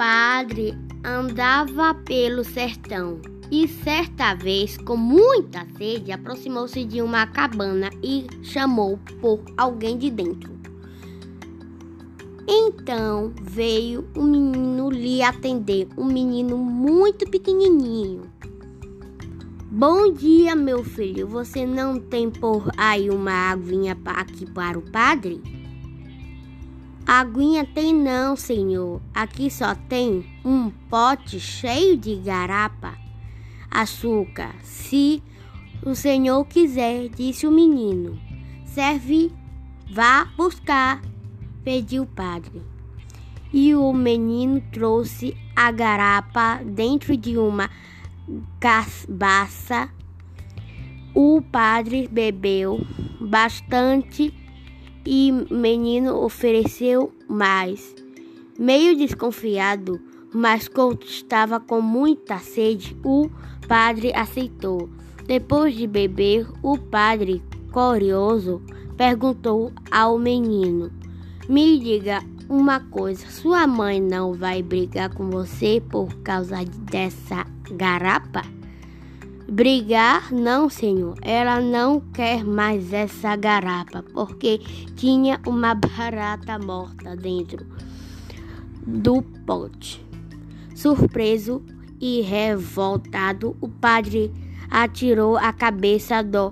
padre andava pelo sertão e certa vez, com muita sede, aproximou-se de uma cabana e chamou por alguém de dentro. Então veio um menino lhe atender, um menino muito pequenininho. Bom dia, meu filho. Você não tem por aí uma aguinha aqui para o padre? Aguinha tem não, senhor. Aqui só tem um pote cheio de garapa, açúcar. Se o senhor quiser, disse o menino. Serve, vá buscar, pediu o padre. E o menino trouxe a garapa dentro de uma cabaça. O padre bebeu bastante e o menino ofereceu mais. Meio desconfiado, mas como estava com muita sede, o padre aceitou. Depois de beber, o padre, curioso, perguntou ao menino: me diga uma coisa, sua mãe não vai brigar com você por causa dessa garapa? Brigar? Não, senhor. Ela não quer mais essa garapa, porque tinha uma barata morta dentro do pote. Surpreso e revoltado, o padre atirou a cabeça do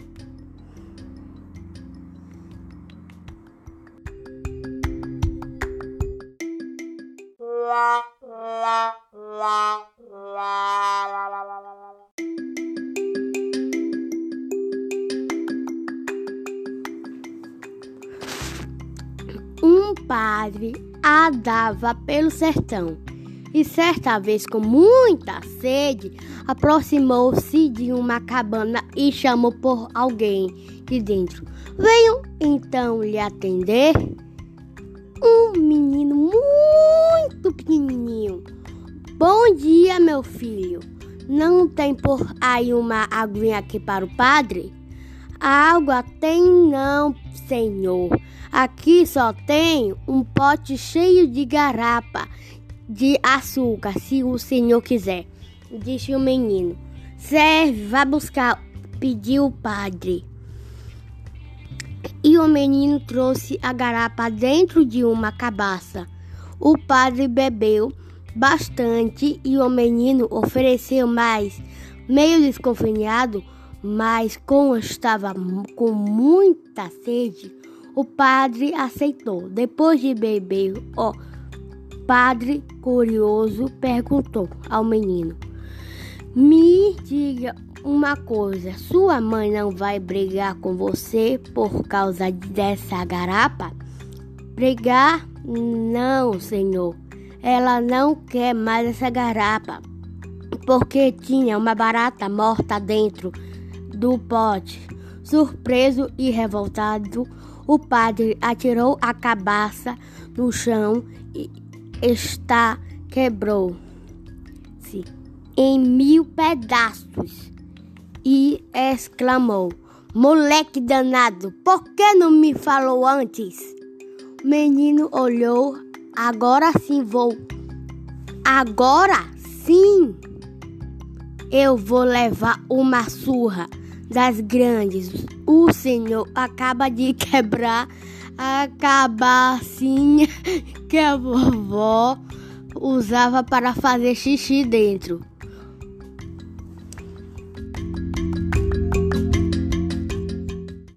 Um padre andava pelo sertão e certa vez, com muita sede, aproximou-se de uma cabana e chamou por alguém de dentro. Venham então lhe atender um menino muito pequenininho. Bom dia, meu filho. Não tem por aí uma aguinha aqui para o padre? A água tem não, senhor. Aqui só tem um pote cheio de garapa de açúcar, se o senhor quiser, disse o menino. Serve, vá buscar, pediu o padre. E o menino trouxe a garapa dentro de uma cabaça. O padre bebeu bastante e o menino ofereceu mais. Meio desconfiado, mas como estava com muita sede, o padre aceitou. Depois de beber, o padre, curioso, perguntou ao menino: me diga uma coisa, sua mãe não vai brigar com você por causa dessa garapa? Brigar? Não, senhor. Ela não quer mais essa garapa, porque tinha uma barata morta dentro do pote. Surpreso e revoltado, o padre atirou a cabaça no chão e quebrou-se em 1000 pedaços e exclamou: moleque danado, por que não me falou antes? O menino olhou. Agora sim eu vou levar uma surra das grandes. O senhor acaba de quebrar a cabacinha que a vovó usava para fazer xixi dentro.